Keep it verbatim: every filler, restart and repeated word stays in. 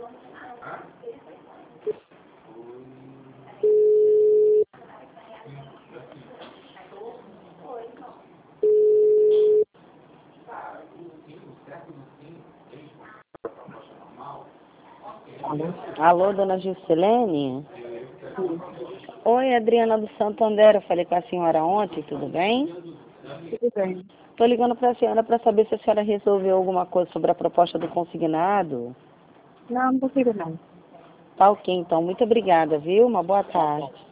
Alô, dona Gilcelene? Oi, Adriana do Santander, eu falei com a senhora ontem, tudo bem? Tudo bem. Estou ligando para a senhora para saber se a senhora resolveu alguma coisa sobre a proposta do consignado. Não, não consigo não. Tá ok, então. Muito obrigada, viu? Uma boa tarde.